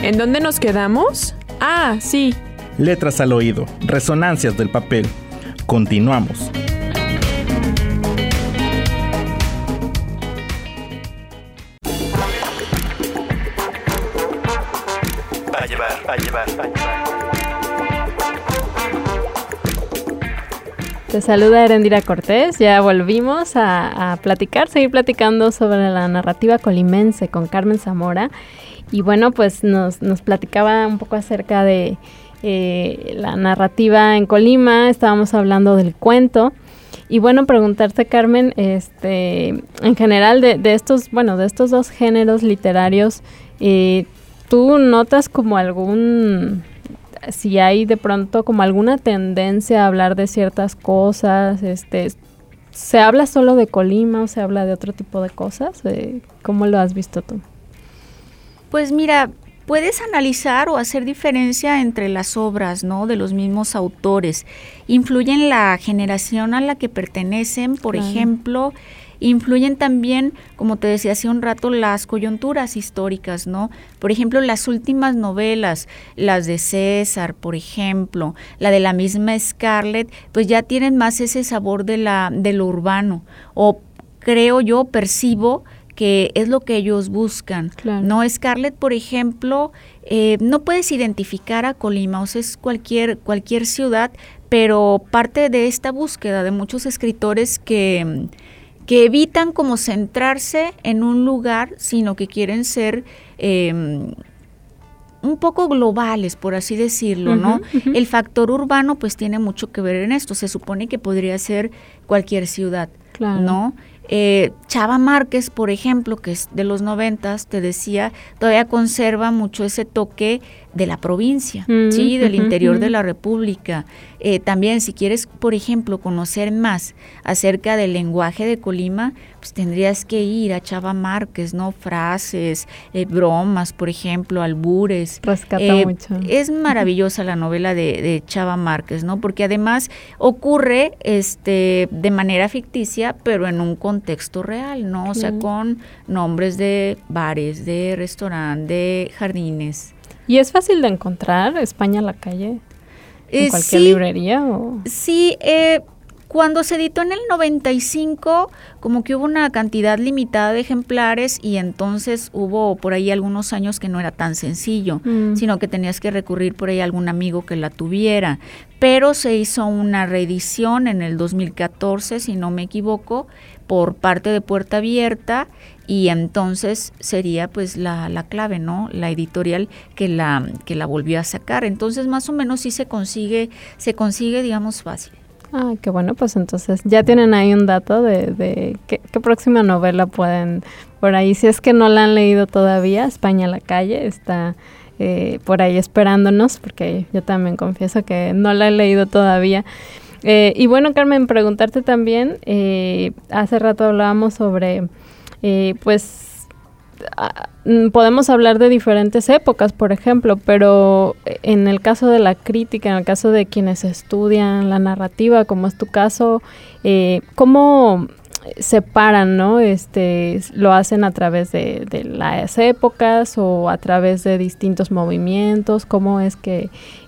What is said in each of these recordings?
¿En dónde nos quedamos? Ah, sí. Letras al oído, resonancias del papel. Continuamos. Va a llevar. Te saluda Erendira Cortés, ya volvimos a seguir platicando sobre la narrativa colimense con Carmen Zamora. Y bueno, pues nos platicaba un poco acerca de la narrativa en Colima, estábamos hablando del cuento. Y bueno, preguntarte, Carmen, en general de estos dos géneros literarios, ¿tú notas como si hay de pronto como alguna tendencia a hablar de ciertas cosas? ¿Se habla solo de Colima o se habla de otro tipo de cosas? ¿Cómo lo has visto tú? Pues mira, puedes analizar o hacer diferencia entre las obras, ¿no?, de los mismos autores. Influyen la generación a la que pertenecen, por ejemplo. Influyen también, como te decía hace un rato, las coyunturas históricas, ¿no? Por ejemplo, las últimas novelas, las de César, por ejemplo, la de la misma Scarlett, pues ya tienen más ese sabor de lo urbano, o creo yo, percibo que es lo que ellos buscan. Claro. No, Scarlett, por ejemplo, no puedes identificar a Colima, o sea, es cualquier ciudad, pero parte de esta búsqueda de muchos escritores que evitan como centrarse en un lugar, sino que quieren ser un poco globales, por así decirlo, ¿no? Uh-huh. El factor urbano pues tiene mucho que ver en esto, se supone que podría ser cualquier ciudad, claro, ¿no? Chava Márquez, por ejemplo, que es de los 90s, te decía, todavía conserva mucho ese toque de la provincia, ¿sí? Del interior de la República. También, si quieres, por ejemplo, conocer más acerca del lenguaje de Colima, pues tendrías que ir a Chava Márquez, ¿no? Frases, bromas, por ejemplo, albures. Rescata mucho. Es maravillosa la novela de Chava Márquez, ¿no? Porque además ocurre de manera ficticia, pero en un contexto real, ¿no? O sea, con nombres de bares, de restaurantes, de jardines. ¿Y es fácil de encontrar España a la calle? ¿En cualquier librería? ¿O? Sí, cuando se editó en el 95, como que hubo una cantidad limitada de ejemplares y entonces hubo por ahí algunos años que no era tan sencillo, sino que tenías que recurrir por ahí a algún amigo que la tuviera. Pero se hizo una reedición en el 2014, si no me equivoco, por parte de Puerta Abierta, y entonces sería pues la clave, ¿no? La editorial que la volvió a sacar. Entonces más o menos sí se consigue, digamos, fácil. Ah, qué bueno, pues entonces ya tienen ahí un dato de qué próxima novela pueden, por ahí, si es que no la han leído todavía, España a la calle está por ahí esperándonos, porque yo también confieso que no la he leído todavía. Y bueno, Carmen, preguntarte también, hace rato hablábamos sobre, podemos hablar de diferentes épocas, por ejemplo, pero en el caso de la crítica, en el caso de quienes estudian la narrativa, como es tu caso, ¿cómo separan, ¿no? ¿Lo hacen a través de las épocas o a través de distintos movimientos? ¿Cómo es que,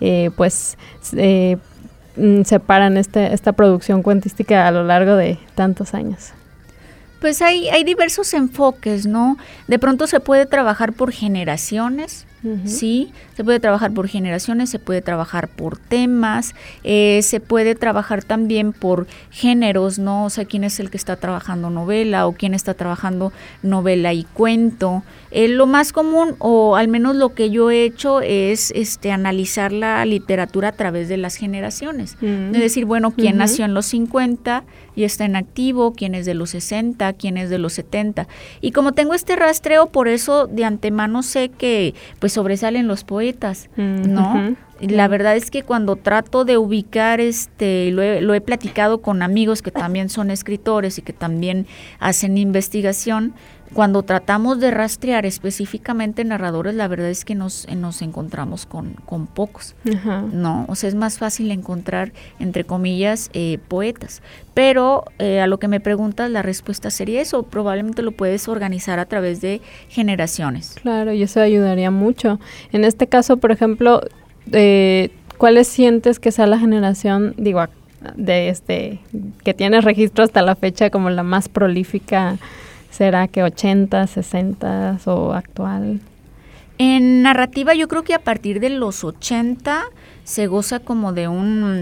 separan esta producción cuentística a lo largo de tantos años? Pues hay diversos enfoques, ¿no? De pronto se puede trabajar por generaciones, sí, se puede trabajar por generaciones, se puede trabajar por temas, se puede trabajar también por géneros, ¿no? O sea, quién es el que está trabajando novela o quién está trabajando novela y cuento. Lo más común, o al menos lo que yo he hecho, es analizar la literatura a través de las generaciones. Es decir, bueno, quién nació en los 50 y está en activo, quién es de los 60, quién es de los 70. Y como tengo este rastreo, por eso de antemano sé que pues sobresalen los poetas, ¿no? La verdad es que cuando trato de ubicar, lo he platicado con amigos que también son escritores y que también hacen investigación, cuando tratamos de rastrear específicamente narradores, la verdad es que nos encontramos con pocos, Ajá. ¿no? O sea, es más fácil encontrar, entre comillas, poetas. Pero a lo que me preguntas, la respuesta sería eso. Probablemente lo puedes organizar a través de generaciones. Claro, y eso ayudaría mucho. En este caso, por ejemplo, ¿cuáles sientes que sea la generación, digo, que tiene registro hasta la fecha como la más prolífica? ¿Será que 80, 60 o actual? En narrativa yo creo que a partir de los 80 se goza como de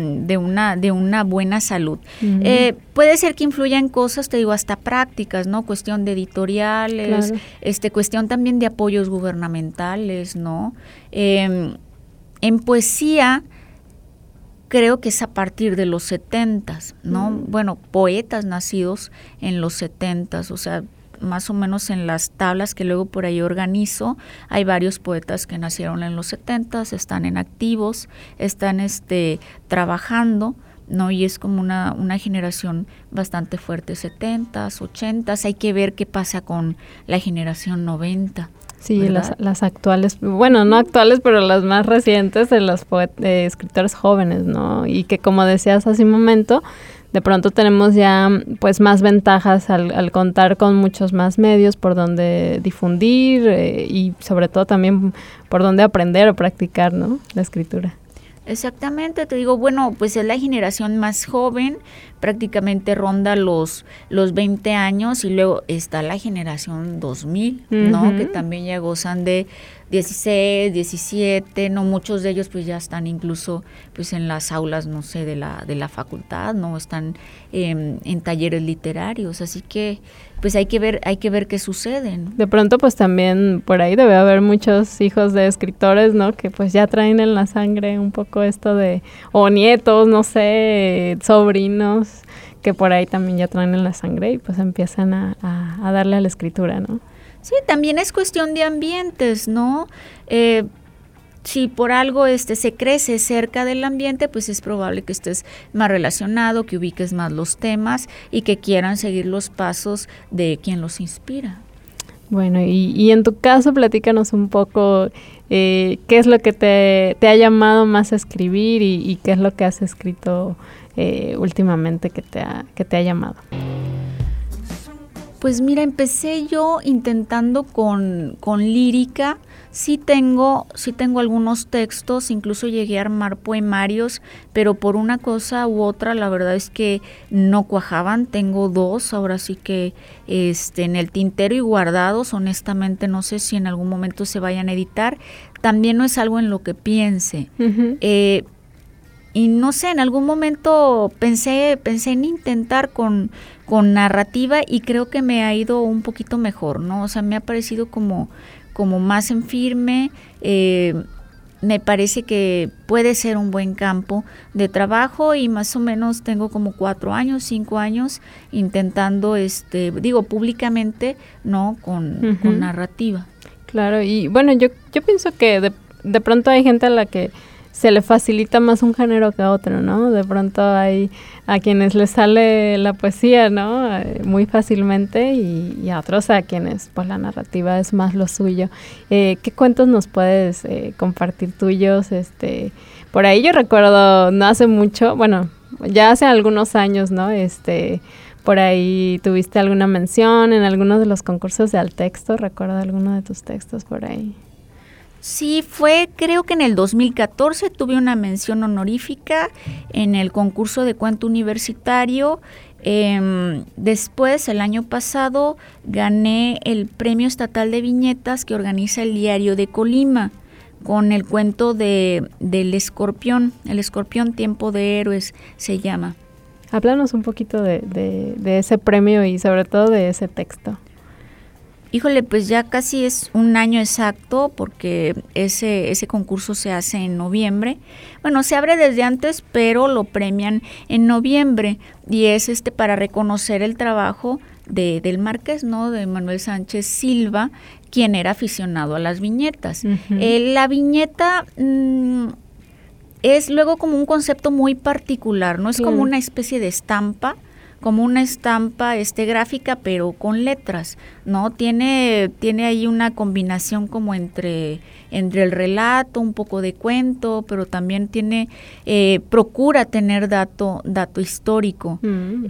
una buena salud. Uh-huh. Puede ser que influya en cosas, te digo, hasta prácticas, ¿no? Cuestión de editoriales, claro. Cuestión también de apoyos gubernamentales, ¿no? En poesía creo que es a partir de los 70s, ¿no? Bueno, poetas nacidos en los 70s, o sea, más o menos en las tablas que luego por ahí organizo, hay varios poetas que nacieron en los 70s, están en activos, están trabajando, ¿no? Y es como una generación bastante fuerte, 70s, 80s, hay que ver qué pasa con la generación 90. Sí, las actuales, bueno, no actuales, pero las más recientes de los escritores jóvenes, ¿no? Y que como decías hace un momento, de pronto tenemos ya pues más ventajas al contar con muchos más medios por donde difundir y sobre todo también por donde aprender o practicar, ¿no? La escritura. Exactamente, te digo, bueno, pues es la generación más joven, prácticamente ronda los 20 años y luego está la generación 2000, ¿no? Uh-huh. Que también ya gozan de 16, 17, no, muchos de ellos pues ya están incluso pues en las aulas, no sé, de la facultad, no, están en talleres literarios, así que pues hay que ver qué sucede, ¿no? De pronto pues también por ahí debe haber muchos hijos de escritores, ¿no? Que pues ya traen en la sangre un poco esto o nietos, no sé, sobrinos, que por ahí también ya traen en la sangre y pues empiezan a darle a la escritura, ¿no? Sí, también es cuestión de ambientes, ¿no? Si por algo se crece cerca del ambiente, pues es probable que estés más relacionado, que ubiques más los temas y que quieran seguir los pasos de quien los inspira. Bueno, y en tu caso, platícanos un poco qué es lo que te ha llamado más a escribir y qué es lo que has escrito últimamente que te ha llamado. Pues mira, empecé yo intentando con lírica. Sí tengo algunos textos, incluso llegué a armar poemarios, pero por una cosa u otra la verdad es que no cuajaban. Tengo 2, ahora sí que en el tintero y guardados. Honestamente no sé si en algún momento se vayan a editar. También no es algo en lo que piense. Uh-huh. Y no sé, en algún momento pensé en intentar con narrativa y creo que me ha ido un poquito mejor, ¿no? O sea, me ha parecido como más en firme, me parece que puede ser un buen campo de trabajo y más o menos tengo como 4 años, 5 años intentando, públicamente, ¿no? Con narrativa. Claro, y bueno, yo pienso que de pronto hay gente a la que se le facilita más un género que a otro, ¿no? De pronto hay a quienes les sale la poesía, ¿no? Muy fácilmente y a otros a quienes pues la narrativa es más lo suyo. ¿Qué cuentos nos puedes compartir tuyos? Por ahí yo recuerdo, no hace mucho, bueno, ya hace algunos años, ¿no? Por ahí tuviste alguna mención en alguno de los concursos de Altexto, recuerdo alguno de tus textos por ahí. Sí, creo que en el 2014 tuve una mención honorífica en el concurso de cuento universitario. Después, el año pasado, gané el Premio Estatal de Viñetas que organiza el Diario de Colima con el cuento del escorpión. El escorpión, Tiempo de Héroes, se llama. Háblanos un poquito de ese premio y sobre todo de ese texto. Híjole, pues ya casi es un año exacto porque ese concurso se hace en noviembre. Bueno, se abre desde antes, pero lo premian en noviembre y es para reconocer el trabajo del Marqués, ¿no? De Manuel Sánchez Silva, quien era aficionado a las viñetas. Uh-huh. La viñeta es luego como un concepto muy particular, ¿no? Es como una especie de estampa como una estampa gráfica, pero con letras, ¿no? Tiene ahí una combinación como entre el relato, un poco de cuento, pero también procura tener dato histórico.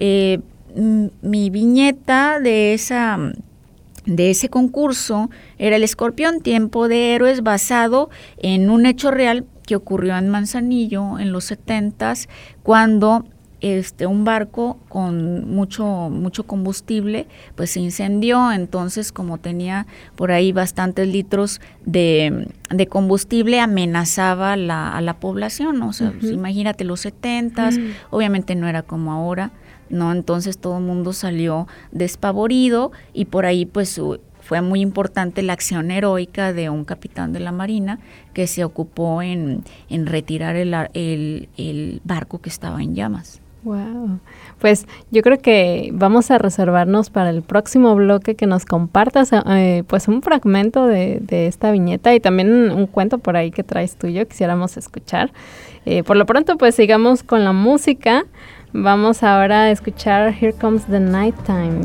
Mi viñeta de ese concurso era El Escorpión, Tiempo de Héroes, basado en un hecho real que ocurrió en Manzanillo en los 70s, cuando un barco con mucho combustible pues se incendió. Entonces, como tenía por ahí bastantes litros de combustible, amenazaba a la población, ¿no? O sea, pues, imagínate los 70s, obviamente no era como ahora, ¿no? Entonces todo el mundo salió despavorido, y por ahí pues fue muy importante la acción heroica de un capitán de la Marina que se ocupó en retirar el barco que estaba en llamas. Wow. Pues yo creo que vamos a reservarnos para el próximo bloque que nos compartas pues un fragmento de esta viñeta, y también un cuento por ahí que traes tuyo, quisiéramos escuchar. Por lo pronto pues sigamos con la música. Vamos ahora a escuchar Here Comes the Nighttime.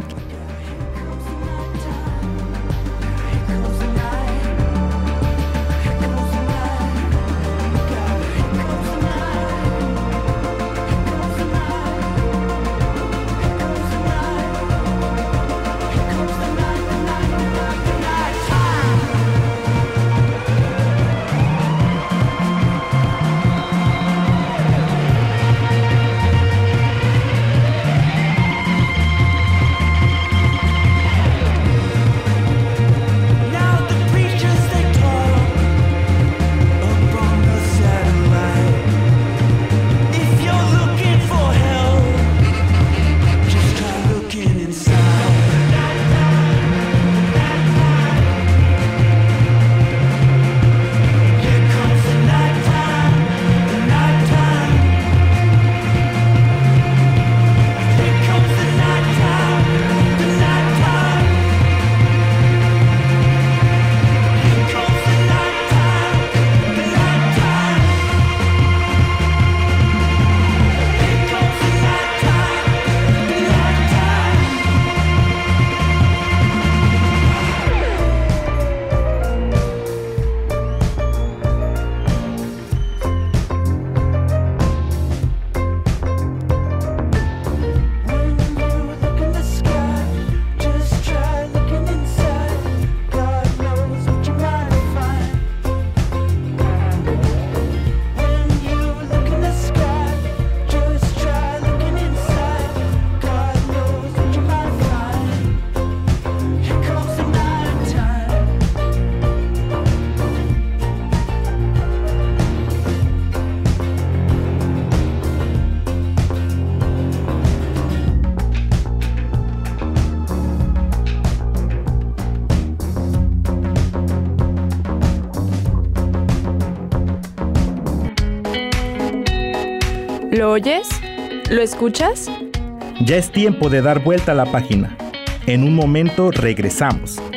¿Lo oyes? ¿Lo escuchas? Ya es tiempo de dar vuelta a la página. En un momento regresamos.